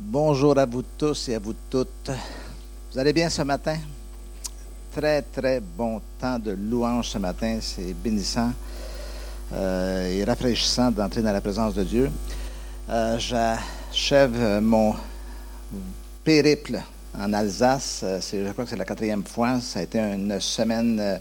Bonjour à vous tous et à vous toutes. Vous allez bien ce matin? Très, très bon temps de louange ce matin. C'est bénissant et rafraîchissant d'entrer dans la présence de Dieu. J'achève mon périple en Alsace. Je crois que c'est la 4e fois. Ça a été une semaine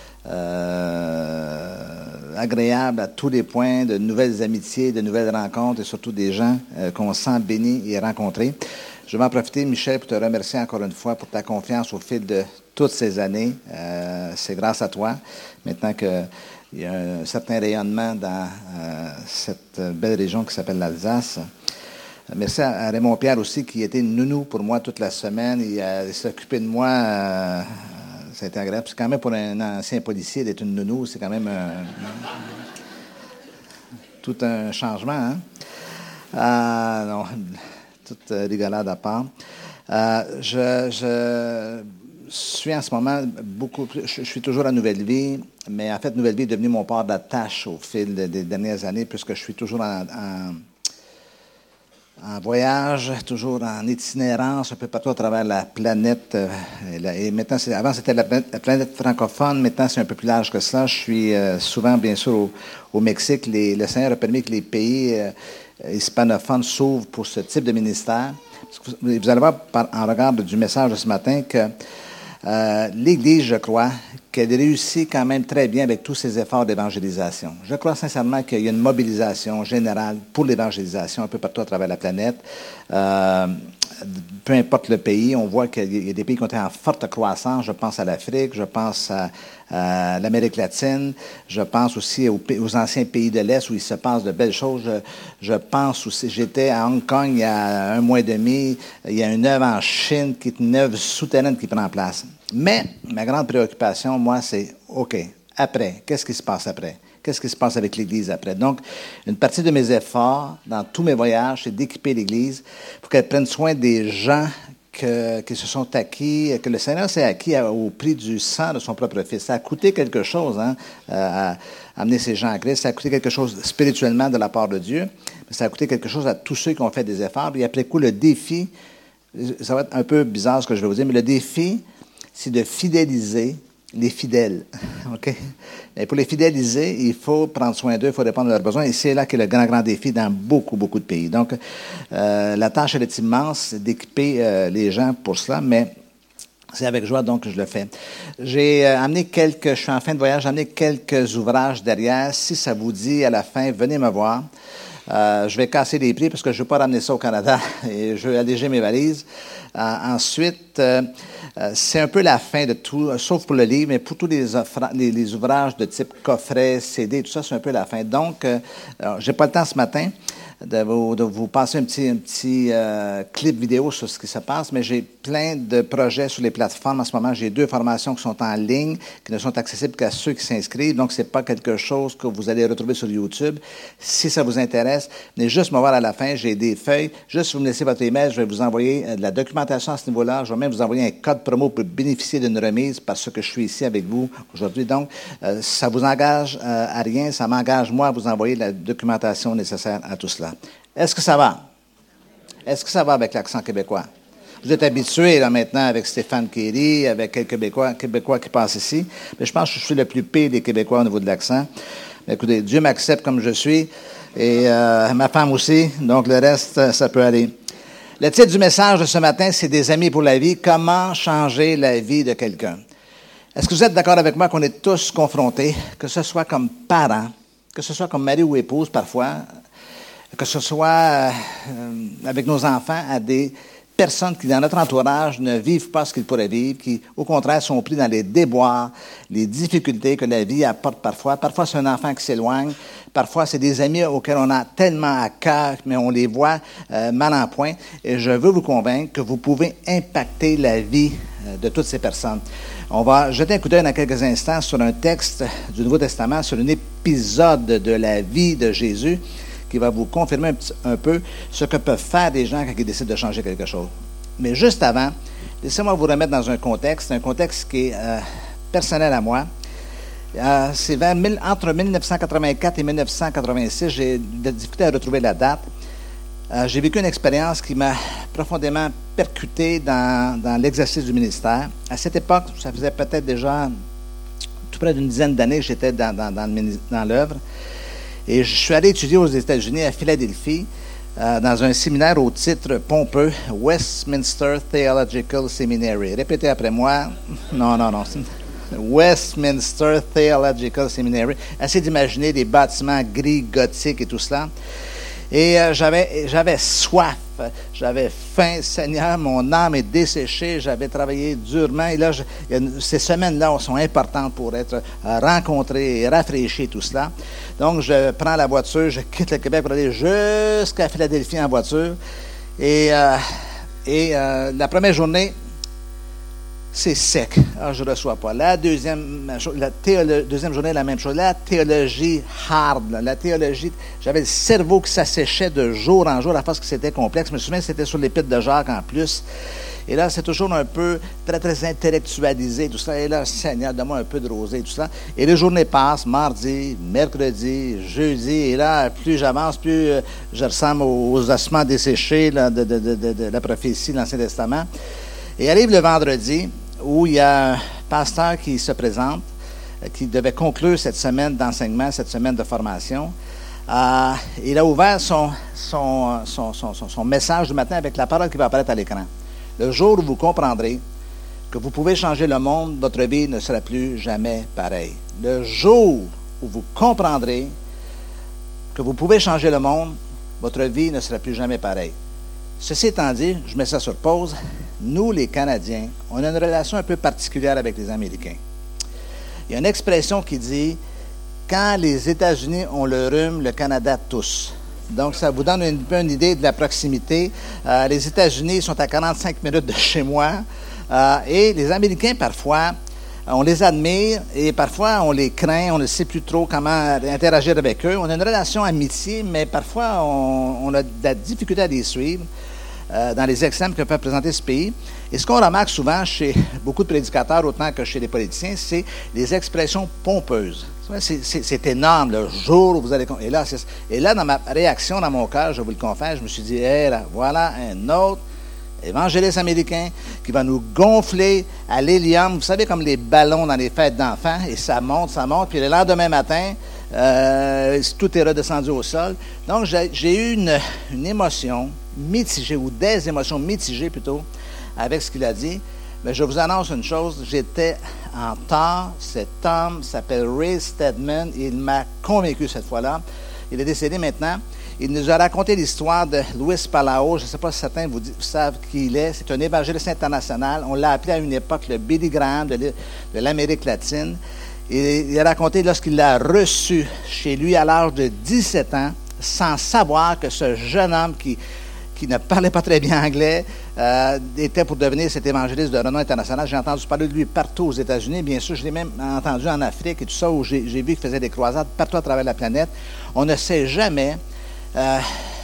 agréable à tous les points, de nouvelles amitiés, de nouvelles rencontres et surtout des gens qu'on sent bénis et rencontrés. Je vais en profiter, Michel, pour te remercier encore une fois pour ta confiance au fil de toutes ces années. C'est grâce à toi, maintenant qu'il y a un certain rayonnement dans cette belle région qui s'appelle l'Alsace. Merci à Raymond Pierre aussi, qui était une nounou pour moi toute la semaine. Il s'est occupé de moi. Ça a été agréable. C'est quand même pour un ancien policier d'être une nounou, c'est quand même tout un changement. Hein? Non, toute rigolade à part. Je suis en ce moment je suis toujours à Nouvelle Vie, mais en fait, Nouvelle Vie est devenue mon port d'attache au fil des dernières années, puisque je suis toujours en voyage, toujours en itinérance, un peu partout à travers la planète. Et maintenant, avant, c'était la planète francophone. Maintenant, c'est un peu plus large que ça. Je suis souvent, bien sûr, au Mexique. Le Seigneur a permis que les pays hispanophones s'ouvrent pour ce type de ministère. Vous allez voir, en regard du message de ce matin, que l'Église, je crois, qu'elle réussit quand même très bien avec tous ses efforts d'évangélisation. Je crois sincèrement qu'il y a une mobilisation générale pour l'évangélisation un peu partout à travers la planète. Peu importe le pays, on voit qu'il y a des pays qui ont été en forte croissance. Je pense à l'Afrique, je pense à l'Amérique latine, je pense aussi aux anciens pays de l'Est où il se passe de belles choses. Je pense aussi, j'étais à Hong Kong il y a 1 mois et demi, il y a une œuvre en Chine qui est une œuvre souterraine qui prend place. Mais ma grande préoccupation, moi, c'est, OK, après, qu'est-ce qui se passe après? Qu'est-ce qui se passe avec l'Église après? Donc, une partie de mes efforts dans tous mes voyages, c'est d'équiper l'Église pour qu'elle prenne soin des gens qui se sont acquis, que le Seigneur s'est acquis au prix du sang de son propre Fils. Ça a coûté quelque chose, hein, à amener ces gens à Christ. Ça a coûté quelque chose spirituellement de la part de Dieu, mais ça a coûté quelque chose à tous ceux qui ont fait des efforts. Et après coup, le défi, ça va être un peu bizarre ce que je vais vous dire, mais le défi, c'est de fidéliser les fidèles. OK? Et pour les fidéliser, il faut prendre soin d'eux, il faut répondre à leurs besoins. Et c'est là qu'est le grand, grand défi dans beaucoup, beaucoup de pays. Donc, la tâche, elle est immense d'équiper les gens pour cela, mais c'est avec joie donc que je le fais. Je suis en fin de voyage, j'ai amené quelques ouvrages derrière. Si ça vous dit à la fin, venez me voir. Je vais casser les prix parce que je ne veux pas ramener ça au Canada et je veux alléger mes valises. Ensuite, c'est un peu la fin de tout, sauf pour le livre, mais pour tous les ouvrages de type coffret, CD, tout ça, c'est un peu la fin. Donc, j'ai pas le temps ce matin de vous passer un petit clip vidéo sur ce qui se passe, mais j'ai plein de projets sur les plateformes en ce moment. J'ai 2 formations qui sont en ligne, qui ne sont accessibles qu'à ceux qui s'inscrivent, donc c'est pas quelque chose que vous allez retrouver sur YouTube. Si ça vous intéresse, venez juste me voir à la fin, j'ai des feuilles. Juste, vous me laissez votre email, je vais vous envoyer de la documentation à ce niveau-là. Je vais même vous envoyer un code promo pour bénéficier d'une remise parce que je suis ici avec vous aujourd'hui. Donc, ça vous engage à rien, ça m'engage moi à vous envoyer la documentation nécessaire à tout cela. Est-ce que ça va? Est-ce que ça va avec l'accent québécois? Vous êtes habitués là maintenant avec Stéphane Kéry, avec quelques Québécois qui passent ici. Mais je pense que je suis le plus pire des Québécois au niveau de l'accent. Mais écoutez, Dieu m'accepte comme je suis et ma femme aussi, donc le reste, ça peut aller. Le titre du message de ce matin, c'est « Des amis pour la vie. Comment changer la vie de quelqu'un? » Est-ce que vous êtes d'accord avec moi qu'on est tous confrontés, que ce soit comme parents, que ce soit comme mari ou épouse parfois, que ce soit avec nos enfants, à des personnes qui, dans notre entourage, ne vivent pas ce qu'ils pourraient vivre, qui, au contraire, sont pris dans les déboires, les difficultés que la vie apporte parfois. Parfois, c'est un enfant qui s'éloigne. Parfois, c'est des amis auxquels on a tellement à cœur, mais on les voit mal en point. Et je veux vous convaincre que vous pouvez impacter la vie de toutes ces personnes. On va jeter un coup d'œil dans quelques instants sur un texte du Nouveau Testament, sur un épisode de la vie de Jésus, qui va vous confirmer un peu ce que peuvent faire des gens quand ils décident de changer quelque chose. Mais juste avant, laissez-moi vous remettre dans un contexte qui est personnel à moi. C'est entre 1984 et 1986, j'ai de la difficulté à retrouver la date. J'ai vécu une expérience qui m'a profondément percuté dans l'exercice du ministère. À cette époque, ça faisait peut-être déjà tout près d'une dizaine d'années que j'étais dans l'œuvre. Et je suis allé étudier aux États-Unis, à Philadelphie, dans un séminaire au titre pompeux, Westminster Theological Seminary. Répétez après moi. Non. Westminster Theological Seminary. Essayez d'imaginer des bâtiments gris, gothiques et tout cela. Et j'avais soif, j'avais faim, Seigneur, mon âme est desséchée, j'avais travaillé durement. Et là, ces semaines-là sont importantes pour être rencontrées et rafraîchies, tout cela. Donc, je prends la voiture, je quitte le Québec pour aller jusqu'à Philadelphie en voiture. Et la première journée, c'est sec. Ah, je ne reçois pas. La deuxième journée, la même chose. La théologie hard. La théologie, j'avais le cerveau qui s'asséchait de jour en jour à force que c'était complexe. Je me souviens que c'était sur l'épître de Jacques en plus. Et là, c'est toujours un peu très, très intellectualisé, tout ça. Et là, Seigneur, donne-moi un peu de rosée, tout ça. Et les journées passent, mardi, mercredi, jeudi. Et là, plus j'avance, plus je ressemble aux ossements desséchés là, de la prophétie de l'Ancien Testament. Et arrive le vendredi où il y a un pasteur qui se présente, qui devait conclure cette semaine d'enseignement, cette semaine de formation. Il a ouvert son message du matin avec la parole qui va apparaître à l'écran. Le jour où vous comprendrez que vous pouvez changer le monde, votre vie ne sera plus jamais pareille. Le jour où vous comprendrez que vous pouvez changer le monde, votre vie ne sera plus jamais pareille. Ceci étant dit, je mets ça sur pause. Nous, les Canadiens, on a une relation un peu particulière avec les Américains. Il y a une expression qui dit « Quand les États-Unis ont le rhume, le Canada tousse ». Donc, ça vous donne un peu une idée de la proximité. Les États-Unis sont à 45 minutes de chez moi. Et les Américains, parfois, on les admire et parfois on les craint, on ne sait plus trop comment interagir avec eux. On a une relation amitié, mais parfois on a de la difficulté à les suivre dans les exemples que peut présenter ce pays. Et ce qu'on remarque souvent chez beaucoup de prédicateurs, autant que chez les politiciens, c'est les expressions pompeuses. C'est énorme, le jour où vous allez... Et là, dans ma réaction, dans mon cœur, je vous le confesse, je me suis dit, hey, là, voilà un autre évangéliste américain qui va nous gonfler à l'hélium, vous savez, comme les ballons dans les fêtes d'enfants, et ça monte, puis le lendemain matin, tout est redescendu au sol. Donc, j'ai eu une émotion mitigée, ou des émotions mitigées plutôt, avec ce qu'il a dit. Mais je vous annonce une chose, j'étais en tort. Cet homme s'appelle Ray Stedman, il m'a convaincu cette fois-là. Il est décédé maintenant. Il nous a raconté l'histoire de Luis Palau. Je ne sais pas si certains vous savent qui il est. C'est un évangéliste international. On l'a appelé à une époque le Billy Graham de l'Amérique latine. Et il a raconté lorsqu'il l'a reçu chez lui à l'âge de 17 ans, sans savoir que ce jeune homme qui ne parlait pas très bien anglais, était pour devenir cet évangéliste de renom international. J'ai entendu parler de lui partout aux États-Unis. Bien sûr, je l'ai même entendu en Afrique et tout ça, où j'ai vu qu'il faisait des croisades partout à travers la planète. On ne sait jamais à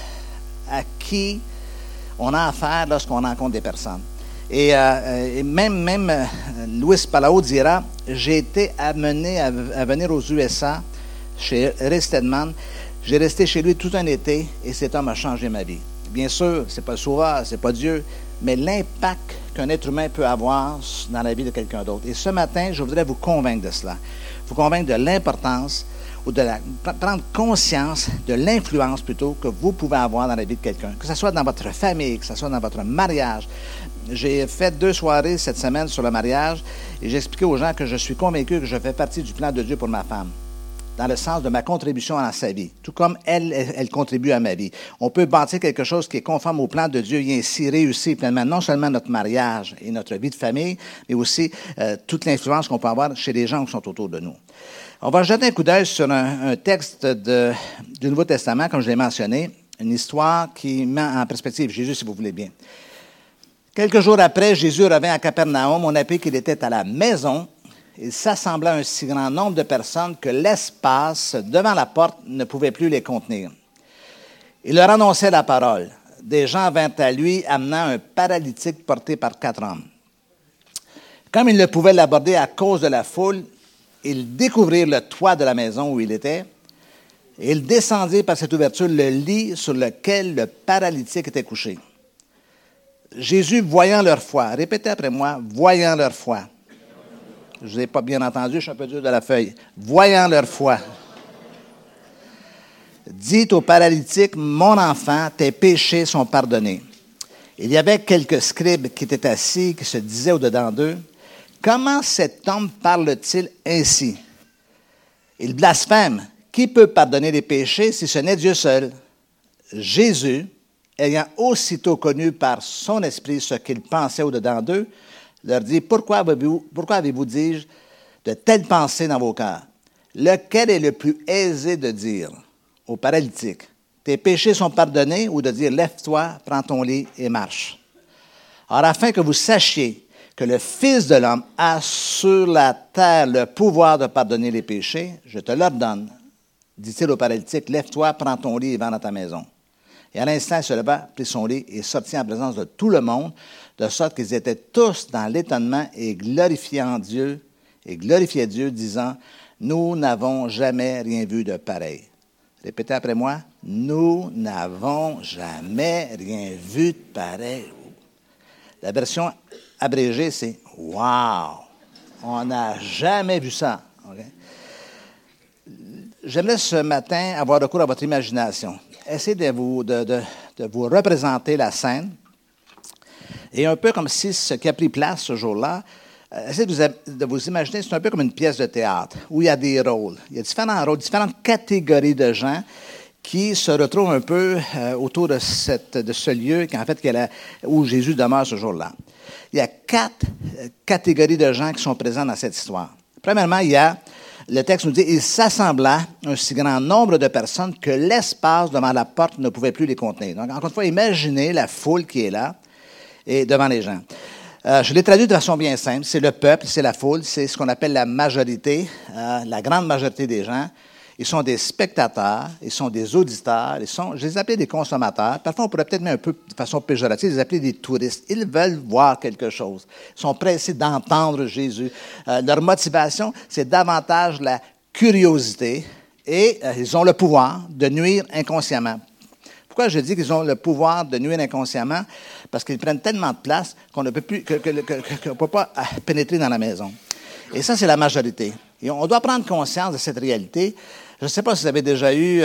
qui on a affaire lorsqu'on rencontre des personnes. Et même Luis Palau dira, j'ai été amené à venir aux USA chez Ray Stedman. J'ai resté chez lui tout un été et cet homme a changé ma vie. Bien sûr, ce n'est pas le sauveur, ce n'est pas Dieu, mais l'impact qu'un être humain peut avoir dans la vie de quelqu'un d'autre. Et ce matin, je voudrais vous convaincre de cela. Vous convaincre de l'importance ou prendre conscience de l'influence plutôt que vous pouvez avoir dans la vie de quelqu'un. Que ce soit dans votre famille, que ce soit dans votre mariage. J'ai fait 2 soirées cette semaine sur le mariage et j'ai expliqué aux gens que je suis convaincu que je fais partie du plan de Dieu pour ma femme, dans le sens de ma contribution à sa vie, tout comme elle contribue à ma vie. On peut bâtir quelque chose qui est conforme au plan de Dieu et ainsi réussir pleinement, non seulement notre mariage et notre vie de famille, mais aussi toute l'influence qu'on peut avoir chez les gens qui sont autour de nous. On va jeter un coup d'œil sur un texte du Nouveau Testament, comme je l'ai mentionné, une histoire qui met en perspective Jésus, si vous voulez bien. Quelques jours après, Jésus revint à Capernaum. On apprit qu'il était à la maison. Il s'assembla un si grand nombre de personnes que l'espace devant la porte ne pouvait plus les contenir. Il leur annonçait la parole. Des gens vinrent à lui amenant un paralytique porté par 4 hommes. Comme ils ne pouvaient l'aborder à cause de la foule, ils découvrirent le toit de la maison où il était et ils descendirent par cette ouverture le lit sur lequel le paralytique était couché. Jésus, voyant leur foi, répétez après moi, voyant leur foi. Je ne vous ai pas bien entendu, je suis un peu dur de la feuille. Voyant leur foi, dit au paralytique, mon enfant, tes péchés sont pardonnés. Il y avait quelques scribes qui étaient assis, qui se disaient au-dedans d'eux, comment cet homme parle-t-il ainsi? Il blasphème. Qui peut pardonner les péchés si ce n'est Dieu seul? Jésus, ayant aussitôt connu par son esprit ce qu'il pensait au-dedans d'eux, leur dit, pourquoi avez-vous, dis-je, de telles pensées dans vos cœurs? Lequel est le plus aisé de dire au paralytique, tes péchés sont pardonnés, ou de dire, lève-toi, prends ton lit et marche? Or, afin que vous sachiez que le Fils de l'homme a sur la terre le pouvoir de pardonner les péchés, je te l'ordonne, dit-il au paralytique, lève-toi, prends ton lit et va dans ta maison. Et à l'instant, il se leva, prit son lit et sortit en présence de tout le monde, de sorte qu'ils étaient tous dans l'étonnement et glorifiaient Dieu, disant, nous n'avons jamais rien vu de pareil. Répétez après moi, nous n'avons jamais rien vu de pareil. La version abrégée, c'est « Wow! On n'a jamais vu ça. Okay? » J'aimerais ce matin avoir recours à votre imagination. Essayez de vous représenter la scène. Et un peu comme si ce qui a pris place ce jour-là, essayez de vous imaginer, c'est un peu comme une pièce de théâtre où il y a des rôles. Il y a différents rôles, différentes catégories de gens qui se retrouvent un peu autour de ce lieu où Jésus demeure ce jour-là. Il y a 4 catégories de gens qui sont présents dans cette histoire. Premièrement, le texte nous dit, il s'assembla un si grand nombre de personnes que l'espace devant la porte ne pouvait plus les contenir. Donc, encore une fois, imaginez la foule qui est là et devant les gens. Je l'ai traduit de façon bien simple. C'est le peuple, c'est la foule, c'est ce qu'on appelle la majorité, la grande majorité des gens. Ils sont des spectateurs, ils sont des auditeurs, je les appelle des consommateurs. Parfois, on pourrait peut-être mettre un peu de façon péjorative, les appeler des touristes. Ils veulent voir quelque chose. Ils sont pressés d'entendre Jésus. Leur motivation, c'est davantage la curiosité et ils ont le pouvoir de nuire inconsciemment. Pourquoi je dis qu'ils ont le pouvoir de nuire inconsciemment? Parce qu'ils prennent tellement de place qu'on ne peut plus, qu'on ne peut pas pénétrer dans la maison. Et ça, c'est la majorité. Et on doit prendre conscience de cette réalité. Je ne sais pas si vous avez déjà eu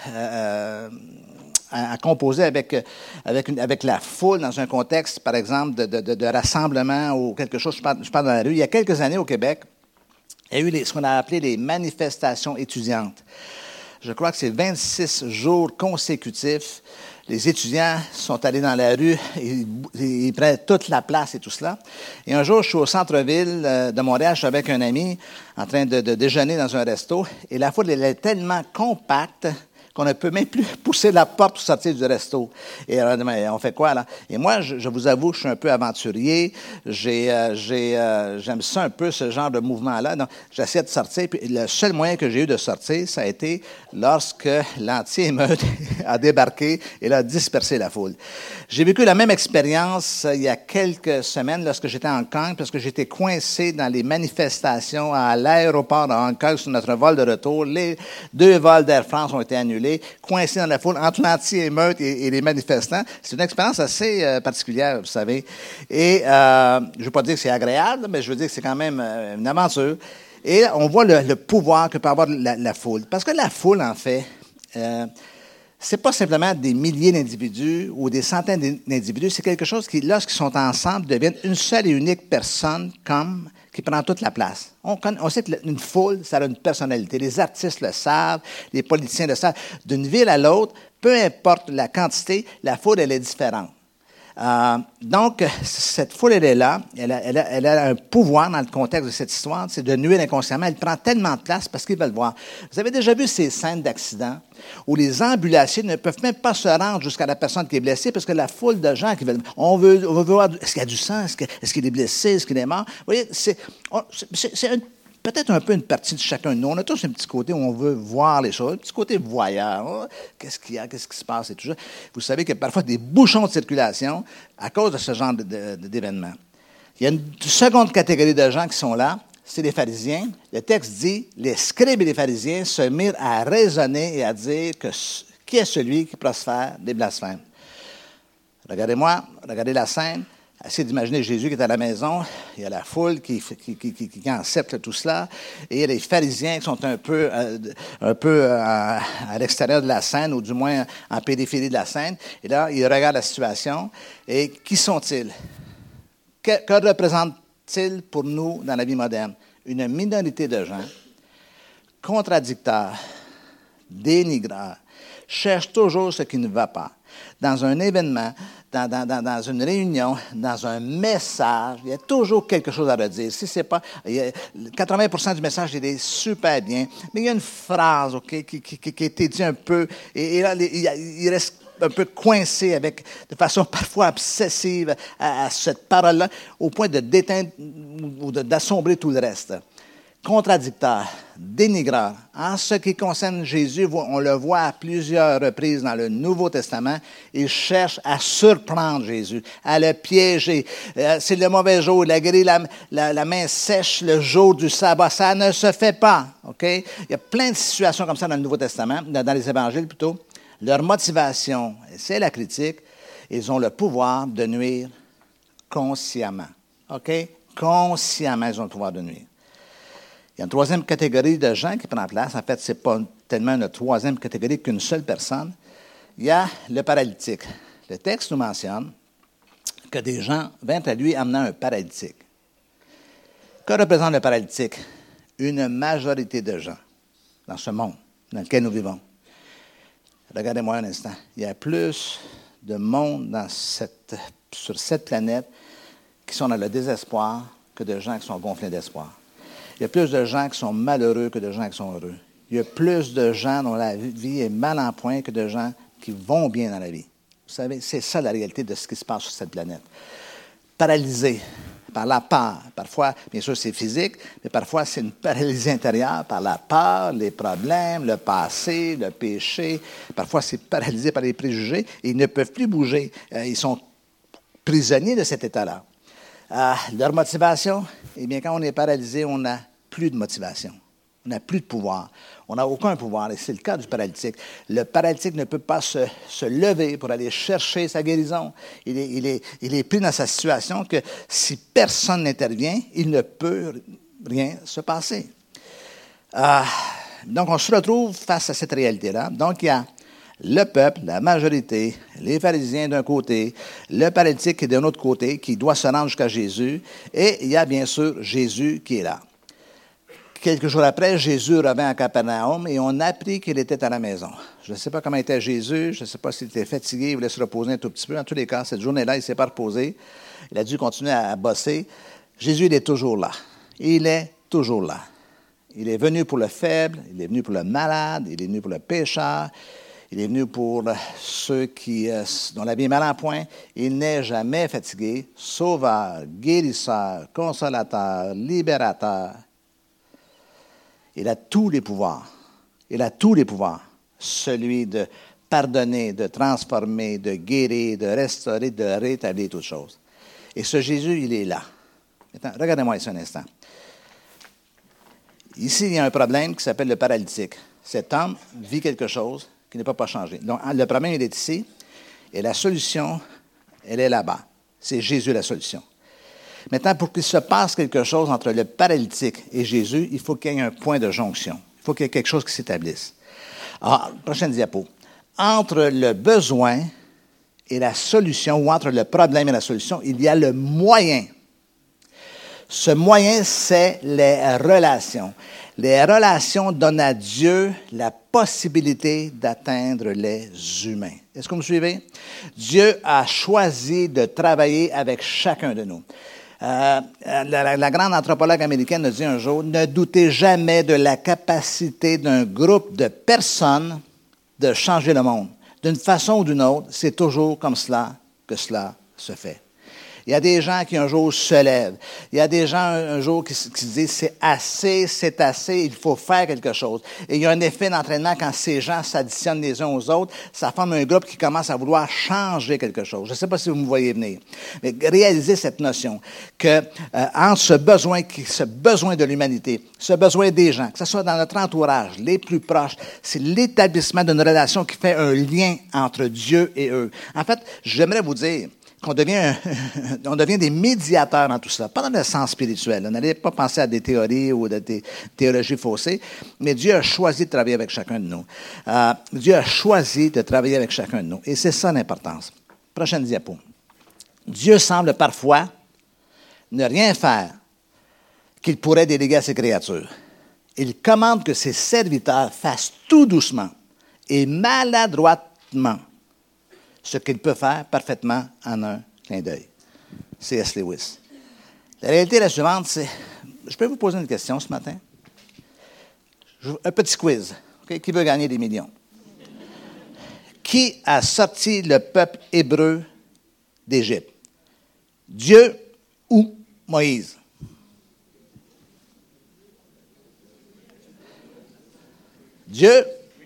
à composer avec la foule dans un contexte, par exemple, de rassemblement ou quelque chose. Je parle dans la rue. Il y a quelques années au Québec, il y a eu ce qu'on a appelé les manifestations étudiantes. Je crois que c'est 26 jours consécutifs. Les étudiants sont allés dans la rue, ils prennent toute la place et tout cela. Et un jour, je suis au centre-ville de Montréal, je suis avec un ami en train de déjeuner dans un resto, et la foule elle est tellement compacte qu'on ne peut même plus pousser la porte pour sortir du resto. Et alors, on fait quoi, là? Et moi, je vous avoue, je suis un peu aventurier. J'aime ça un peu, ce genre de mouvement-là. Donc, j'essaie de sortir. Puis le seul moyen que j'ai eu de sortir, ça a été lorsque l'anti-émeute a débarqué et a dispersé la foule. J'ai vécu la même expérience il y a quelques semaines lorsque j'étais à Hong Kong, parce que j'étais coincé dans les manifestations à l'aéroport de Hong Kong sur notre vol de retour. Les 2 vols d'Air France ont été annulés. Coincé dans la foule entre l'anti-émeute et les manifestants. C'est une expérience assez particulière, vous savez. Et je ne veux pas dire que c'est agréable, mais je veux dire que c'est quand même une aventure. Et on voit le pouvoir que peut avoir la foule. Parce que la foule, en fait, c'est pas simplement des milliers d'individus ou des centaines d'individus, c'est quelque chose qui, lorsqu'ils sont ensemble, deviennent une seule et unique personne qui prend toute la place. On sait qu'une foule, ça a une personnalité. Les artistes le savent, les politiciens le savent. D'une ville à l'autre, peu importe la quantité, la foule, elle est différente. Donc, cette foule, elle est là. Elle a un pouvoir dans le contexte de cette histoire, c'est de nuire inconsciemment. Elle prend tellement de place parce qu'ils veulent voir. Vous avez déjà vu ces scènes d'accidents où les ambulanciers ne peuvent même pas se rendre jusqu'à la personne qui est blessée parce que la foule de gens qui veulent... On veut voir... Est-ce qu'il y a du sang? Est-ce qu'il est blessé? Est-ce qu'il est mort? Vous voyez, c'est peut-être un peu une partie de chacun de nous. On a tous un petit côté où on veut voir les choses, un petit côté voyeur. Oh, qu'est-ce qu'il y a? Qu'est-ce qui se passe? Et tout ça. Vous savez qu'il y a parfois des bouchons de circulation à cause de ce genre d'événements. Il y a une seconde catégorie de gens qui sont là, c'est les pharisiens. Le texte dit, les scribes et les pharisiens se mirent à raisonner et à dire qui est celui qui prospère des blasphèmes. Regardez-moi, regardez la scène. Essayez d'imaginer Jésus qui est à la maison. Il y a la foule qui encercle tout cela. Et il y a les pharisiens qui sont un peu à l'extérieur de la scène, ou du moins en périphérie de la scène. Et là, ils regardent la situation. Et qui sont-ils? Que représentent-ils pour nous dans la vie moderne? Une minorité de gens contradicteurs, dénigreurs, cherchent toujours ce qui ne va pas. Dans un événement, dans une réunion, dans un message, il y a toujours quelque chose à redire. Si c'est pas, 80% du message, il est super bien, mais il y a une phrase, OK, qui a été dit un peu, et là, il reste un peu coincé de façon parfois obsessive à cette parole-là, au point de d'éteindre ou d'assombrer tout le reste. Contradicteur, dénigreur. En ce qui concerne Jésus, on le voit à plusieurs reprises dans le Nouveau Testament, il cherche à surprendre Jésus, à le piéger. C'est le mauvais jour, il a guéri la main sèche le jour du sabbat. Ça ne se fait pas. OK? Il y a plein de situations comme ça dans le Nouveau Testament, dans les évangiles plutôt. Leur motivation, c'est la critique. Ils ont le pouvoir de nuire consciemment. OK? Consciemment, ils ont le pouvoir de nuire. Il y a une troisième catégorie de gens qui prend place. En fait, ce n'est pas tellement une troisième catégorie qu'une seule personne. Il y a le paralytique. Le texte nous mentionne que des gens vinrent à lui amenant un paralytique. Que représente le paralytique? Une majorité de gens dans ce monde dans lequel nous vivons. Regardez-moi un instant. Il y a plus de monde sur cette planète qui sont dans le désespoir que de gens qui sont gonflés d'espoir. Il y a plus de gens qui sont malheureux que de gens qui sont heureux. Il y a plus de gens dont la vie est mal en point que de gens qui vont bien dans la vie. Vous savez, c'est ça la réalité de ce qui se passe sur cette planète. Paralysé par la peur. Parfois, bien sûr, c'est physique, mais parfois, c'est une paralysie intérieure par la peur, les problèmes, le passé, le péché. Parfois, c'est paralysé par les préjugés et ils ne peuvent plus bouger. Ils sont prisonniers de cet état-là. Leur motivation, eh bien, quand on est paralysé, on n'a plus de motivation. On n'a plus de pouvoir. On n'a aucun pouvoir. Et c'est le cas du paralytique. Le paralytique ne peut pas se lever pour aller chercher sa guérison. Il est pris dans sa situation que si personne n'intervient, il ne peut rien se passer. Donc, on se retrouve face à cette réalité-là. Donc, il y a le peuple, la majorité, les pharisiens d'un côté, le paralytique qui est d'un autre côté, qui doit se rendre jusqu'à Jésus, et il y a bien sûr Jésus qui est là. Quelques jours après, Jésus revint à Capernaum et on apprit qu'il était à la maison. Je ne sais pas comment était Jésus, je ne sais pas s'il était fatigué, il voulait se reposer un tout petit peu. En tous les cas, cette journée-là, il ne s'est pas reposé. Il a dû continuer à bosser. Jésus, il est toujours là. Il est toujours là. Il est venu pour le faible, il est venu pour le malade, il est venu pour le pécheur. Il est venu pour ceux dont la vie est mal en point. Il n'est jamais fatigué. Sauveur, guérisseur, consolateur, libérateur. Il a tous les pouvoirs. Il a tous les pouvoirs. Celui de pardonner, de transformer, de guérir, de restaurer, de rétablir toutes choses. Et ce Jésus, il est là. Maintenant, regardez-moi ici un instant. Ici, il y a un problème qui s'appelle le paralytique. Cet homme vit quelque chose qui ne peut pas changer. Donc, le problème, il est ici, et la solution, elle est là-bas. C'est Jésus la solution. Maintenant, pour qu'il se passe quelque chose entre le paralytique et Jésus, il faut qu'il y ait un point de jonction. Il faut qu'il y ait quelque chose qui s'établisse. Alors, prochaine diapo. Entre le besoin et la solution, ou entre le problème et la solution, il y a le moyen. Ce moyen, c'est les relations. Les relations donnent à Dieu la possibilité d'atteindre les humains. Est-ce que vous me suivez? Dieu a choisi de travailler avec chacun de nous. La grande anthropologue américaine a dit un jour, ne doutez jamais de la capacité d'un groupe de personnes de changer le monde. D'une façon ou d'une autre, c'est toujours comme cela que cela se fait. Il y a des gens qui un jour se lèvent. Il y a des gens un jour qui se disent, c'est assez, il faut faire quelque chose. Et il y a un effet d'entraînement quand ces gens s'additionnent les uns aux autres, ça forme un groupe qui commence à vouloir changer quelque chose. Je ne sais pas si vous me voyez venir, mais réalisez cette notion que entre ce besoin de l'humanité, ce besoin des gens, que ce soit dans notre entourage, les plus proches, c'est l'établissement d'une relation qui fait un lien entre Dieu et eux. En fait, j'aimerais vous dire qu'on devient, on devient des médiateurs dans tout ça, pas dans le sens spirituel. N'allez pas penser à des théories ou des théologies faussées, mais Dieu a choisi de travailler avec chacun de nous. Dieu a choisi de travailler avec chacun de nous. Et c'est ça l'importance. Prochaine diapo. Dieu semble parfois ne rien faire qu'il pourrait déléguer à ses créatures. Il commande que ses serviteurs fassent tout doucement et maladroitement ce qu'il peut faire parfaitement en un clin d'œil. C.S. Lewis. La réalité est la suivante, c'est... Je peux vous poser une question ce matin? Un petit quiz. Okay? Qui veut gagner des millions? Qui a sorti le peuple hébreu d'Égypte? Dieu ou Moïse? Dieu?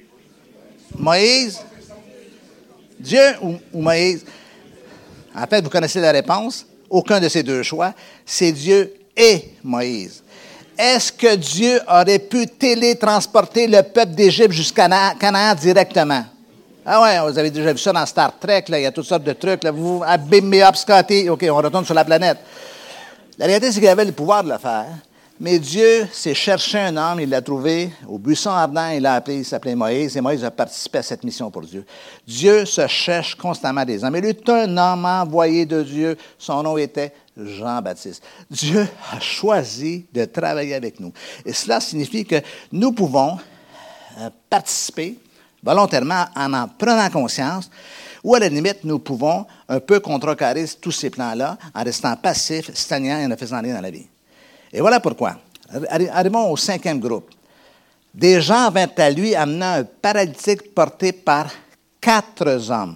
Moïse? Dieu ou Moïse? En fait, vous connaissez la réponse. Aucun de ces deux choix. C'est Dieu et Moïse. Est-ce que Dieu aurait pu télétransporter le peuple d'Égypte jusqu'à Canaan directement? Ah ouais, vous avez déjà vu ça dans Star Trek, là, il y a toutes sortes de trucs. Là, vous, bim, me up, Scotty. OK, on retourne sur la planète. La réalité, c'est qu'il avait le pouvoir de le faire. Mais Dieu s'est cherché un homme, il l'a trouvé au buisson ardent, il l'a appelé, il s'appelait Moïse, et Moïse a participé à cette mission pour Dieu. Dieu se cherche constamment des hommes. Il est un homme envoyé de Dieu, son nom était Jean-Baptiste. Dieu a choisi de travailler avec nous. Et cela signifie que nous pouvons participer volontairement en prenant conscience, ou à la limite, nous pouvons un peu contrecarrer tous ces plans-là en restant passifs, stagnants et en ne faisant rien dans la vie. Et voilà pourquoi. Arrivons au 5e groupe. Des gens vinrent à lui amenant un paralytique porté par 4 hommes.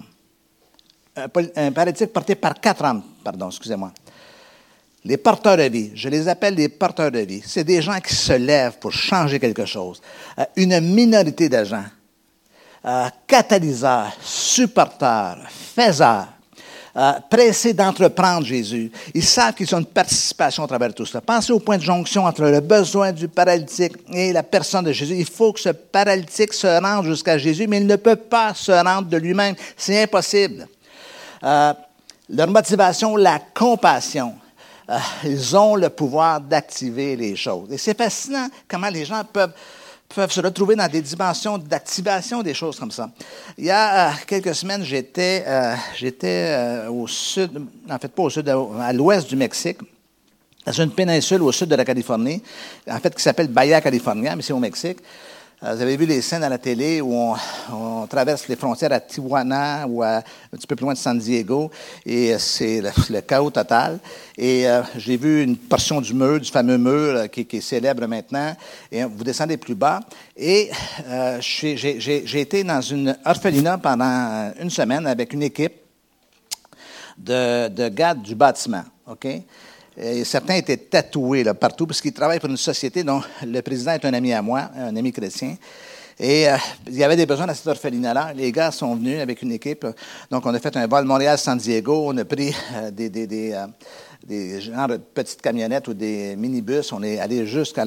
Un paralytique porté par 4 hommes, pardon, excusez-moi. Les porteurs de vie, je les appelle les porteurs de vie. C'est des gens qui se lèvent pour changer quelque chose. Une minorité de gens. Catalyseurs, supporteurs, faiseurs. Pressés d'entreprendre Jésus. Ils savent qu'ils ont une participation à travers tout ça. Pensez au point de jonction entre le besoin du paralytique et la personne de Jésus. Il faut que ce paralytique se rende jusqu'à Jésus, mais il ne peut pas se rendre de lui-même. C'est impossible. Leur motivation, la compassion. Ils ont le pouvoir d'activer les choses. Et c'est fascinant comment les gens peuvent se retrouver dans des dimensions d'activation des choses comme ça. Il y a quelques semaines, j'étais au sud, en fait pas au sud, à l'ouest du Mexique, dans une péninsule au sud de la Californie, en fait qui s'appelle Baja California, mais c'est au Mexique. Vous avez vu les scènes à la télé où on traverse les frontières à Tijuana ou un petit peu plus loin de San Diego, et c'est le chaos total. Et j'ai vu une portion du mur, du fameux mur qui est célèbre maintenant, et vous descendez plus bas. Et j'ai été dans une orphelinat pendant une semaine avec une équipe de gars du bâtiment, OK? Et certains étaient tatoués là, partout parce qu'ils travaillent pour une société dont le président est un ami à moi, un ami chrétien. Et il y avait des besoins dans cette orphelinat-là. Les gars sont venus avec une équipe. Donc, on a fait un vol Montréal-San Diego. On a pris des genres de petites camionnettes ou des minibus. On est allé jusqu'à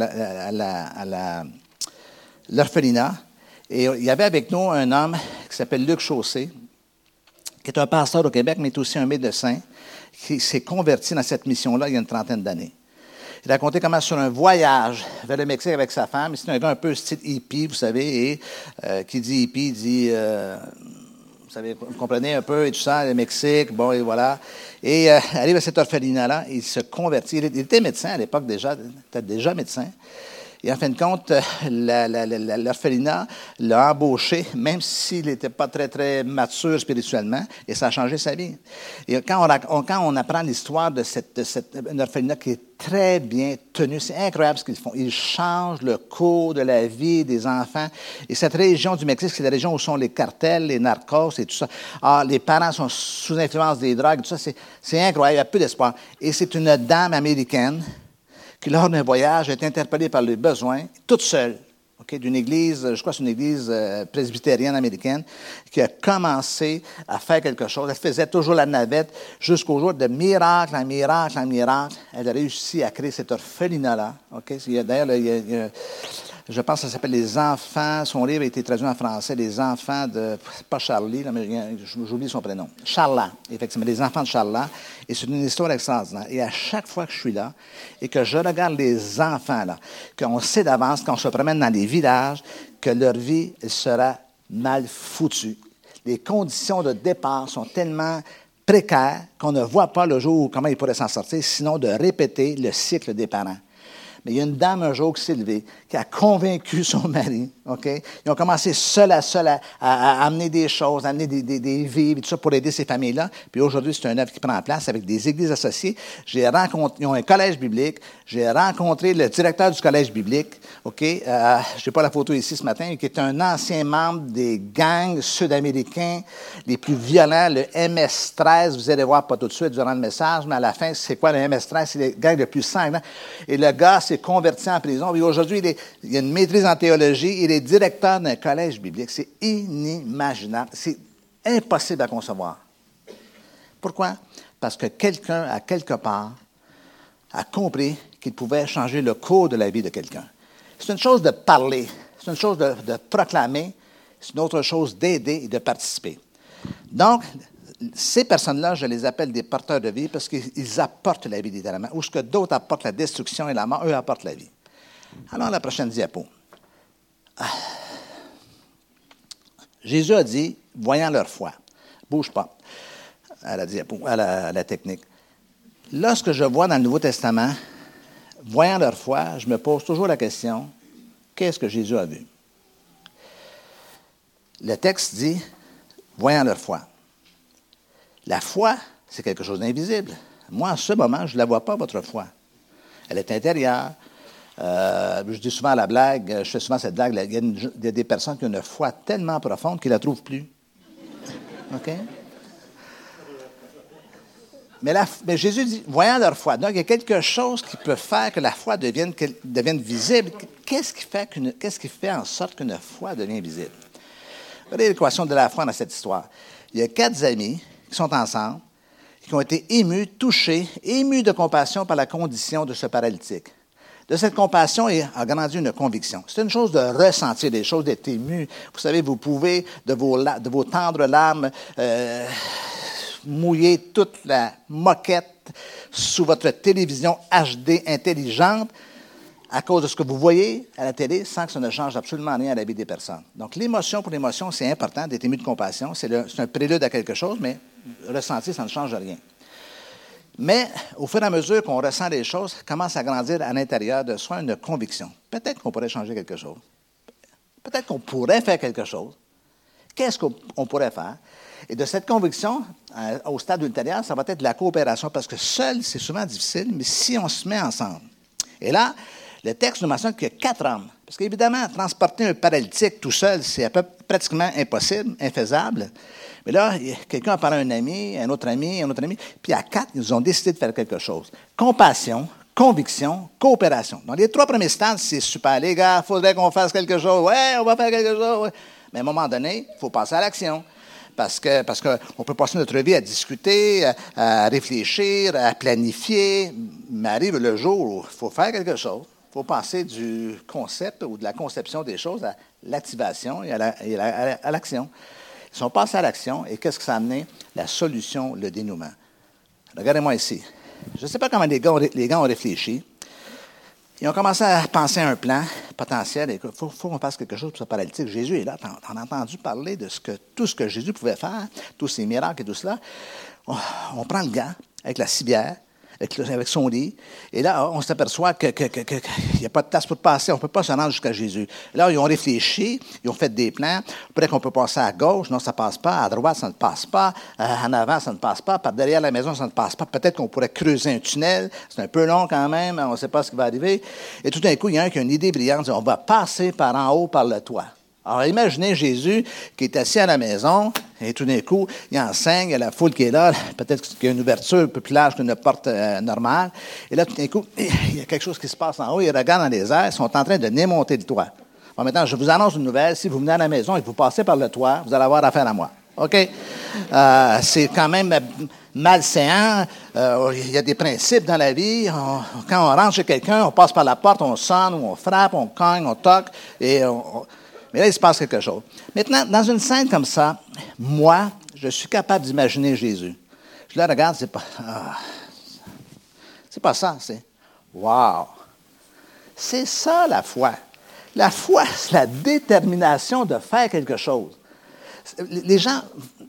l'orphelinat. Et il y avait avec nous un homme qui s'appelle Luc Chaussé, qui est un pasteur au Québec, mais est aussi un médecin, qui s'est converti dans cette mission-là il y a une trentaine d'années. Il a raconté comment sur un voyage vers le Mexique avec sa femme, c'est un gars un peu style hippie, vous savez, et qui dit hippie, dit, vous savez, vous comprenez un peu, et tout ça, le Mexique, bon, et voilà. Et arrive à cet orphelinat-là, il se convertit. Il était médecin à l'époque déjà, peut-être déjà médecin. Et en fin de compte, l'orphelinat l'a embauché, même s'il n'était pas très, très mature spirituellement, et ça a changé sa vie. Et quand on apprend l'histoire de un orphelinat qui est très bien tenu, c'est incroyable ce qu'ils font. Ils changent le cours de la vie des enfants. Et cette région du Mexique, c'est la région où sont les cartels, les narcos et tout ça. Ah, les parents sont sous influence des drogues, tout ça. C'est incroyable, il y a peu d'espoir. Et c'est une dame américaine qui, lors d'un voyage, est interpellée par les besoins, toute seule, d'une église, je crois que c'est une église presbytérienne américaine, qui a commencé à faire quelque chose. Elle faisait toujours la navette jusqu'au jour de miracle en miracle en miracle. Elle a réussi à créer cet orphelinat-là. D'ailleurs, je pense que ça s'appelle Les Enfants. Son livre a été traduit en français, Les Enfants de, pas Charlie, là, mais j'oublie son prénom. Charla, effectivement, Les Enfants de Charla. Et c'est une histoire extraordinaire. Et à chaque fois que je suis là et que je regarde les enfants, là, qu'on sait d'avance, quand on se promène dans les villages, que leur vie elle sera mal foutue. Les conditions de départ sont tellement précaires qu'on ne voit pas le jour où comment ils pourraient s'en sortir, sinon de répéter le cycle des parents. Mais il y a une dame un jour qui s'est levée, qui a convaincu son mari, OK? Ils ont commencé seul à amener des choses, à amener des vivres et tout ça pour aider ces familles-là. Puis aujourd'hui, c'est un œuvre qui prend en place avec des églises associées. Ils ont un collège biblique. J'ai rencontré le directeur du collège biblique, OK? Je n'ai pas la photo ici ce matin, qui est un ancien membre des gangs sud-américains les plus violents, le MS-13. Vous allez voir pas tout de suite durant le message, mais à la fin, c'est quoi le MS-13? C'est les gangs les plus sanglants. Et le gars s'est converti en prison. Et aujourd'hui, il a une maîtrise en théologie. Il est directeur d'un collège biblique. C'est inimaginable. C'est impossible à concevoir. Pourquoi? Parce que quelqu'un, à quelque part, a compris qu'il pouvait changer le cours de la vie de quelqu'un. C'est une chose de parler, c'est une chose de proclamer, c'est une autre chose d'aider et de participer. Donc, ces personnes-là, je les appelle des porteurs de vie parce qu'ils apportent la vie littéralement. Où ce que d'autres apportent la destruction et la mort, eux apportent la vie. Alors, la prochaine diapo. Jésus a dit, voyant leur foi, bouge pas à la diapo, à la technique. Lorsque je vois dans le Nouveau Testament, voyant leur foi, je me pose toujours la question, qu'est-ce que Jésus a vu? Le texte dit, voyant leur foi. La foi, c'est quelque chose d'invisible. Moi, en ce moment, je ne la vois pas, votre foi. Elle est intérieure. Je dis souvent la blague, je fais souvent cette blague, il y a des personnes qui ont une foi tellement profonde qu'ils ne la trouvent plus. OK? Mais Jésus dit, voyant leur foi. Donc, il y a quelque chose qui peut faire que la foi devienne visible. Qu'est-ce qui fait en sorte qu'une foi devient visible? Regardez l'équation de la foi dans cette histoire. Il y a 4 amis qui sont ensemble, qui ont été émus, touchés, émus de compassion par la condition de ce paralytique. De cette compassion a grandi une conviction. C'est une chose de ressentir des choses, d'être ému. Vous savez, vous pouvez, de vos tendres larmes, mouiller toute la moquette sous votre télévision HD intelligente à cause de ce que vous voyez à la télé sans que ça ne change absolument rien à la vie des personnes. Donc, l'émotion pour l'émotion, c'est important d'être ému de compassion. C'est un prélude à quelque chose, mais ressentir, ça ne change rien. Mais, au fur et à mesure qu'on ressent des choses, commence à grandir à l'intérieur de soi une conviction. Peut-être qu'on pourrait changer quelque chose. Peut-être qu'on pourrait faire quelque chose. Qu'est-ce qu'on pourrait faire? Et de cette conviction, au stade ultérieur, ça va être la coopération, parce que seul, c'est souvent difficile, mais si on se met ensemble. Et là, le texte nous mentionne qu'il y a 4 hommes. Parce qu'évidemment, transporter un paralytique tout seul, c'est pratiquement impossible, infaisable. Mais là, quelqu'un a parlé à un ami, un autre ami, puis à 4, ils ont décidé de faire quelque chose. Compassion, conviction, coopération. Dans les 3 premiers stades, c'est super. Les gars, il faudrait qu'on fasse quelque chose. Ouais, on va faire quelque chose. Ouais. Mais à un moment donné, il faut passer à l'action. Parce qu'on peut passer notre vie à discuter, à réfléchir, à planifier. Mais arrive le jour où il faut faire quelque chose. Il faut passer du concept ou de la conception des choses à l'activation et à l'action. Ils sont passés à l'action et qu'est-ce que ça a amené? La solution, le dénouement. Regardez-moi ici. Je ne sais pas comment les gars ont réfléchi. Ils ont commencé à penser à un plan potentiel. Il faut qu'on fasse quelque chose pour ce paralytique. Jésus est là. On a entendu parler de tout ce que Jésus pouvait faire, tous ses miracles et tout cela. On prend le gant avec la civière, avec son lit. Et là, on s'aperçoit qu'il n'y a pas de place pour passer. On ne peut pas se rendre jusqu'à Jésus. Là, ils ont réfléchi, ils ont fait des plans. Peut-être qu'on peut passer à gauche. Non, ça ne passe pas. À droite, ça ne passe pas. En avant, ça ne passe pas. Par derrière la maison, ça ne passe pas. Peut-être qu'on pourrait creuser un tunnel. C'est un peu long quand même. On ne sait pas ce qui va arriver. Et tout d'un coup, il y a un qui a une idée brillante. On va passer par en haut, par le toit. Alors, imaginez Jésus qui est assis à la maison, et tout d'un coup, il enseigne, il y a la foule qui est là, peut-être qu'il y a une ouverture un peu plus large qu'une porte normale, et là, tout d'un coup, il y a quelque chose qui se passe en haut, ils regardent dans les airs, ils sont en train de démonter le toit. Bon, maintenant, je vous annonce une nouvelle, si vous venez à la maison et que vous passez par le toit, vous allez avoir affaire à moi. OK? C'est quand même malséant. Il y a des principes dans la vie. Quand on rentre chez quelqu'un, on passe par la porte, on sonne, ou on frappe, on cogne, on toque, mais là, il se passe quelque chose. Maintenant, dans une scène comme ça, moi, je suis capable d'imaginer Jésus. Je le regarde, c'est pas ça, c'est wow! C'est ça, la foi. La foi, c'est la détermination de faire quelque chose. Les gens,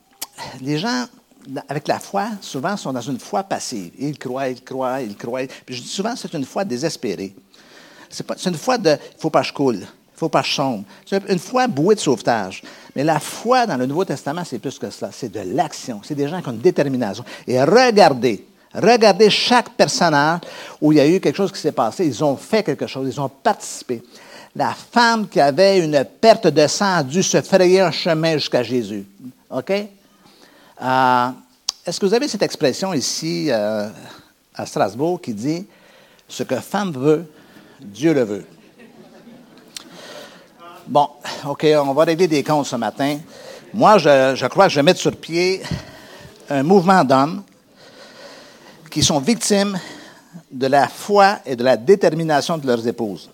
avec la foi, souvent, sont dans une foi passive. Ils croient. Puis je dis souvent, c'est une foi désespérée. C'est une foi de « il ne faut pas que je coule ». Il ne faut pas que je sombre. C'est une foi bouée de sauvetage. Mais la foi dans le Nouveau Testament, c'est plus que cela. C'est de l'action. C'est des gens qui ont une détermination. Et regardez chaque personnage où il y a eu quelque chose qui s'est passé. Ils ont fait quelque chose. Ils ont participé. La femme qui avait une perte de sang a dû se frayer un chemin jusqu'à Jésus. OK? Est-ce que vous avez cette expression ici à Strasbourg qui dit « Ce que femme veut, Dieu le veut ». Bon, OK, on va régler des comptes ce matin. Moi, je crois que je vais mettre sur pied un mouvement d'hommes qui sont victimes de la foi et de la détermination de leurs épouses.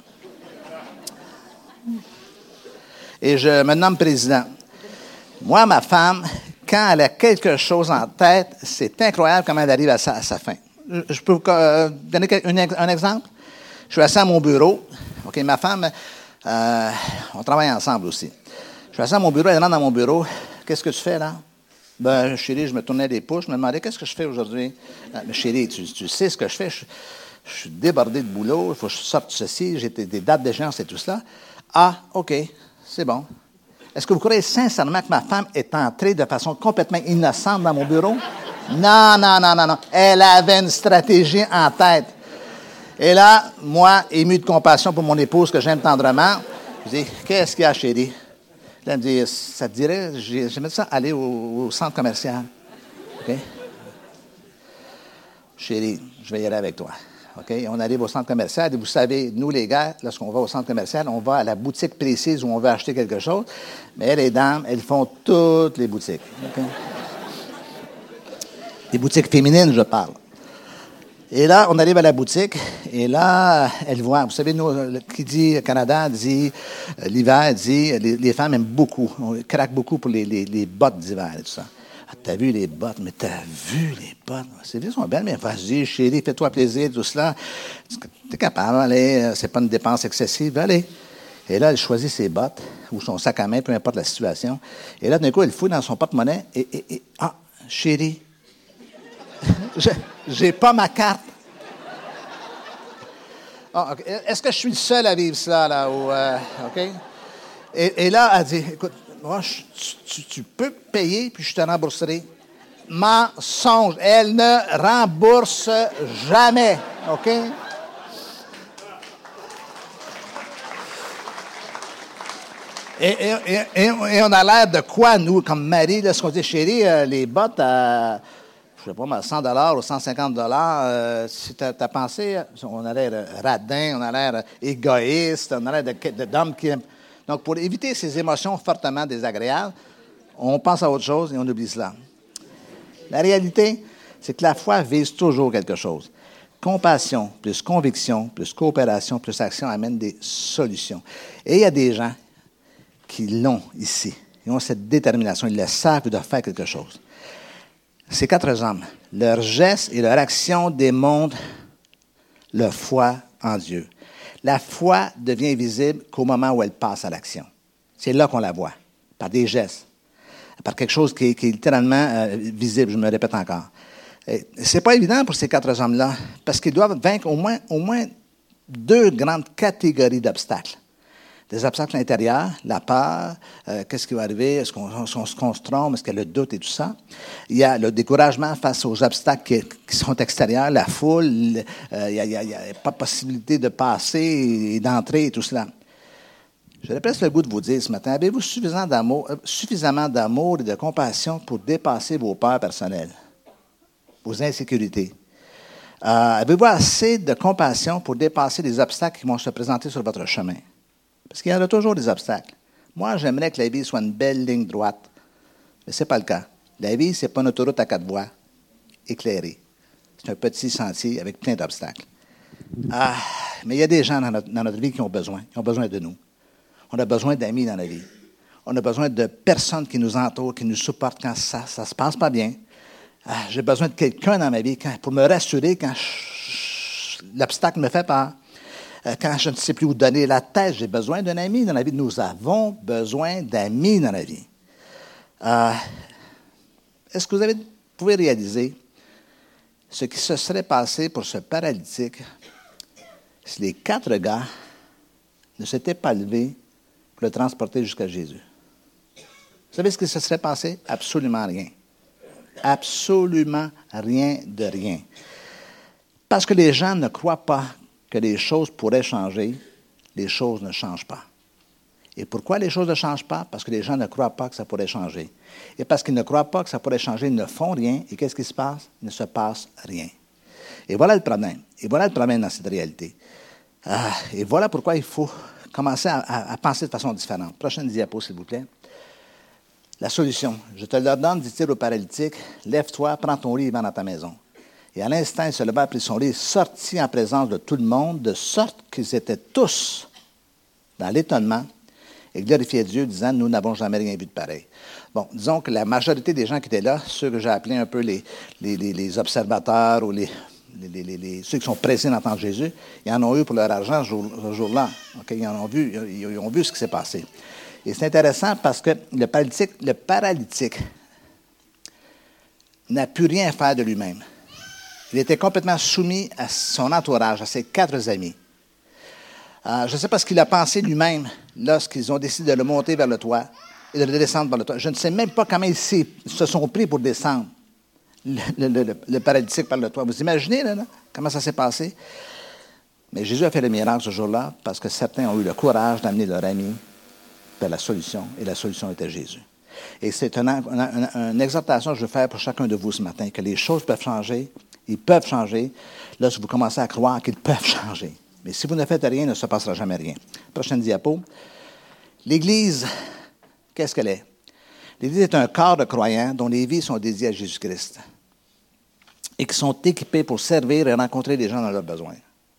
Et je me nomme président. Moi, ma femme, quand elle a quelque chose en tête, c'est incroyable comment elle arrive à sa fin. Je peux vous donner un exemple? Je suis assis à mon bureau. OK, ma femme... on travaille ensemble aussi. Je suis assis à mon bureau, elle rentre dans mon bureau. Qu'est-ce que tu fais là? Ben, chérie, je me tournais les pouces, je me demandais qu'est-ce que je fais aujourd'hui. Mais chérie, tu sais ce que je fais. Je suis débordé de boulot, il faut que je sorte ceci, j'ai des dates d'échéance et tout cela. Ah, OK, c'est bon. Est-ce que vous croyez sincèrement que ma femme est entrée de façon complètement innocente dans mon bureau? Non. Elle avait une stratégie en tête. Et là, moi, ému de compassion pour mon épouse que j'aime tendrement, je dis, qu'est-ce qu'il y a, chérie? Là, elle me dit, ça te dirait, j'aimerais ça aller au centre commercial. OK? Chérie, je vais y aller avec toi. OK? On arrive au centre commercial et vous savez, nous, les gars, lorsqu'on va au centre commercial, on va à la boutique précise où on veut acheter quelque chose. Mais les dames, elles font toutes les boutiques. OK? Les boutiques féminines, je parle. Et là, on arrive à la boutique, et là, elle voit, vous savez, nous, qui dit Canada, dit l'hiver, dit les femmes aiment beaucoup, on craque beaucoup pour les bottes d'hiver et tout ça. Ah, t'as vu les bottes, mais t'as vu les bottes? C'est vrai, elles sont belles, mais vas-y, chérie, fais-toi plaisir, tout cela. T'es capable, allez, c'est pas une dépense excessive, allez. Et là, elle choisit ses bottes, ou son sac à main, peu importe la situation. Et là, d'un coup, elle fouille dans son porte-monnaie, ah, chérie, j'ai pas ma carte. Ah, okay. Est-ce que je suis le seul à vivre ça, là? OK? Et là, elle dit, écoute, moi, tu peux payer, puis je te rembourserai. Mensonge. Elle ne rembourse jamais. OK? Et on a l'air de quoi, nous, comme mari, lorsqu'on dit, chérie, les bottes à... je ne sais pas, 100 ou 150 si tu as pensé, on a l'air radin, on a l'air égoïste, on a l'air d'homme qui aime. Donc, pour éviter ces émotions fortement désagréables, on pense à autre chose et on oublie cela. La réalité, c'est que la foi vise toujours quelque chose. Compassion, plus conviction, plus coopération, plus action amènent des solutions. Et il y a des gens qui l'ont ici. Ils ont cette détermination, ils le savent, ils doivent faire quelque chose. Ces 4 hommes, leurs gestes et leur action démontrent leur foi en Dieu. La foi devient visible qu'au moment où elle passe à l'action. C'est là qu'on la voit, par des gestes, par quelque chose qui est littéralement visible, je me répète encore. Ce n'est pas évident pour ces 4 hommes-là, parce qu'ils doivent vaincre au moins 2 grandes catégories d'obstacles. Des obstacles intérieurs, la peur, qu'est-ce qui va arriver, est-ce qu'on se trompe, est-ce qu'il y a le doute et tout ça. Il y a le découragement face aux obstacles qui sont extérieurs, la foule, il n'y a pas possibilité de passer et d'entrer et tout cela. J'aurais presque le goût de vous dire ce matin, avez-vous suffisamment d'amour et de compassion pour dépasser vos peurs personnelles, vos insécurités? Avez-vous assez de compassion pour dépasser les obstacles qui vont se présenter sur votre chemin? Parce qu'il y en a toujours des obstacles. Moi, j'aimerais que la vie soit une belle ligne droite, mais ce n'est pas le cas. La vie, ce n'est pas une autoroute à 4 voies, éclairée. C'est un petit sentier avec plein d'obstacles. Mais il y a des gens dans notre vie qui ont besoin de nous. On a besoin d'amis dans la vie. On a besoin de personnes qui nous entourent, qui nous supportent quand ça ne se passe pas bien. J'ai besoin de quelqu'un dans ma vie pour me rassurer quand l'obstacle me fait peur. Quand je ne sais plus où donner la tête, j'ai besoin d'un ami dans la vie. Nous avons besoin d'amis dans la vie. Est-ce que vous pouvez réaliser ce qui se serait passé pour ce paralytique si les 4 gars ne s'étaient pas levés pour le transporter jusqu'à Jésus? Vous savez ce qui se serait passé? Absolument rien. Absolument rien de rien. Parce que les gens ne croient pas que les choses pourraient changer, les choses ne changent pas. Et pourquoi les choses ne changent pas? Parce que les gens ne croient pas que ça pourrait changer. Et parce qu'ils ne croient pas que ça pourrait changer, ils ne font rien. Et qu'est-ce qui se passe? Il ne se passe rien. Et voilà le problème. Et voilà le problème dans cette réalité. Et voilà pourquoi il faut commencer à penser de façon différente. Prochaine diapo, s'il vous plaît. La solution. Je te le donne, dit-il au paralytique, lève-toi, prends ton lit et va dans ta maison. Et à l'instant, il se leva, prit son lit, sortit en présence de tout le monde, de sorte qu'ils étaient tous dans l'étonnement et glorifiaient Dieu, disant, nous n'avons jamais rien vu de pareil. Bon, disons que la majorité des gens qui étaient là, ceux que j'ai appelés un peu les observateurs ou ceux qui sont pressés d'entendre Jésus, ils en ont eu pour leur argent ce jour-là. Okay? Ils ont vu ce qui s'est passé. Et c'est intéressant parce que le paralytique n'a pu rien faire de lui-même. Il était complètement soumis à son entourage, à ses 4 amis. Je ne sais pas ce qu'il a pensé lui-même lorsqu'ils ont décidé de le monter vers le toit et de le descendre vers le toit. Je ne sais même pas comment ils se sont pris pour descendre le paralytique par le toit. Vous imaginez là, comment ça s'est passé? Mais Jésus a fait le miracle ce jour-là parce que certains ont eu le courage d'amener leur ami vers la solution, et la solution était Jésus. Et c'est une exhortation que je veux faire pour chacun de vous ce matin, que les choses peuvent changer. Ils peuvent changer lorsque vous commencez à croire qu'ils peuvent changer. Mais si vous ne faites rien, il ne se passera jamais rien. Prochaine diapo. L'Église, qu'est-ce qu'elle est? L'Église est un corps de croyants dont les vies sont dédiées à Jésus-Christ et qui sont équipés pour servir et rencontrer les gens dans leurs besoins.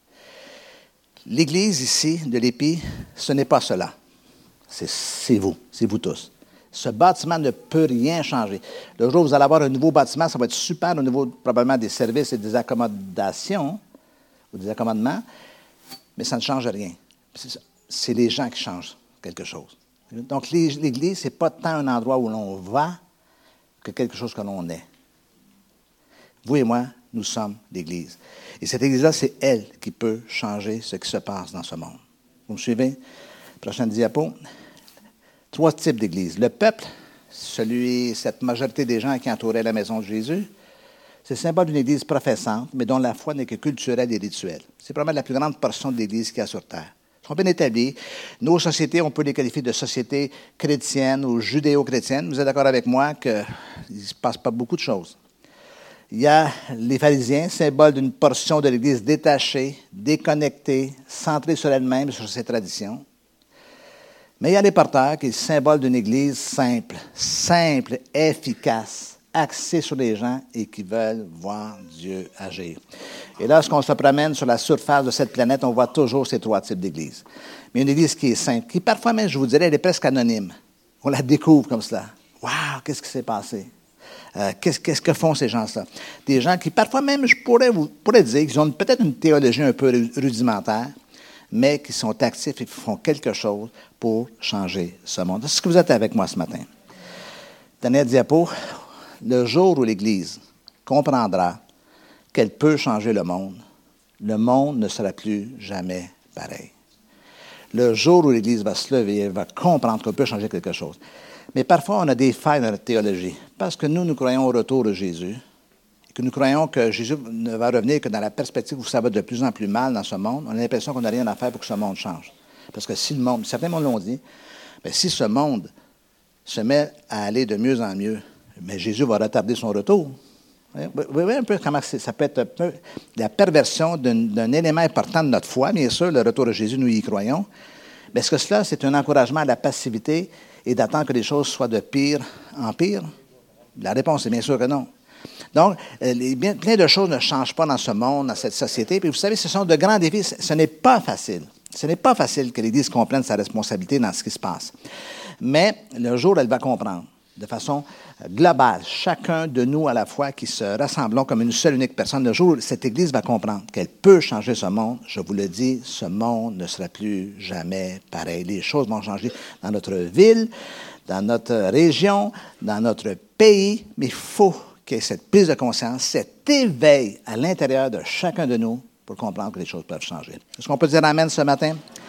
L'Église ici, de l'Épi, ce n'est pas cela. C'est vous tous. Ce bâtiment ne peut rien changer. Le jour où vous allez avoir un nouveau bâtiment, ça va être super au niveau probablement des services et des accommodations ou des accommodements, mais ça ne change rien. C'est les gens qui changent quelque chose. Donc, l'Église, ce n'est pas tant un endroit où l'on va que quelque chose que l'on est. Vous et moi, nous sommes l'Église. Et cette Église-là, c'est elle qui peut changer ce qui se passe dans ce monde. Vous me suivez? Prochaine diapo. 3 types d'églises. Le peuple, cette majorité des gens qui entouraient la maison de Jésus, c'est le symbole d'une église professante, mais dont la foi n'est que culturelle et rituelle. C'est probablement la plus grande portion de l'église qu'il y a sur terre. Ils sont bien établis. Nos sociétés, on peut les qualifier de sociétés chrétiennes ou judéo-chrétiennes. Vous êtes d'accord avec moi qu'il ne se passe pas beaucoup de choses. Il y a les pharisiens, symbole d'une portion de l'église détachée, déconnectée, centrée sur elle-même et sur ses traditions. Mais il y a les porteurs, qui est le symbole d'une Église simple, efficace, axée sur les gens et qui veulent voir Dieu agir. Et lorsqu'on se promène sur la surface de cette planète, on voit toujours ces 3 types d'Églises. Mais une Église qui est simple, qui parfois même, je vous dirais, elle est presque anonyme. On la découvre comme cela. Wow, qu'est-ce qui s'est passé? Qu'est-ce que font ces gens-là? Des gens qui, parfois même, je pourrais dire qu'ils ont peut-être une théologie un peu rudimentaire, mais qui sont actifs et qui font quelque chose pour changer ce monde. Est-ce que vous êtes avec moi ce matin? Dernière diapo. Le jour où l'Église comprendra qu'elle peut changer le monde ne sera plus jamais pareil. Le jour où l'Église va se lever, elle va comprendre qu'on peut changer quelque chose. Mais parfois, on a des failles dans notre théologie, parce que nous croyons au retour de Jésus, et que nous croyons que Jésus ne va revenir que dans la perspective où ça va de plus en plus mal dans ce monde. On a l'impression qu'on n'a rien à faire pour que ce monde change. Parce que si le monde, certains mondes l'ont dit, mais si ce monde se met à aller de mieux en mieux, mais Jésus va retarder son retour. Vous voyez un peu comment ça peut être un peu la perversion d'un élément important de notre foi, bien sûr, le retour de Jésus, nous y croyons. Mais est-ce que cela, c'est un encouragement à la passivité et d'attendre que les choses soient de pire en pire? La réponse est bien sûr que non. Donc, plein de choses ne changent pas dans ce monde, dans cette société. Puis vous savez, ce sont de grands défis. Ce n'est pas facile. Ce n'est pas facile que l'Église comprenne sa responsabilité dans ce qui se passe. Mais le jour où elle va comprendre, de façon globale, chacun de nous à la fois qui se rassemblons comme une seule unique personne, le jour où cette Église va comprendre qu'elle peut changer ce monde, je vous le dis, ce monde ne sera plus jamais pareil. Les choses vont changer dans notre ville, dans notre région, dans notre pays, mais il faut qu'il y ait cette prise de conscience, cet éveil à l'intérieur de chacun de nous pour comprendre que les choses peuvent changer. Est-ce qu'on peut dire Amen ce matin?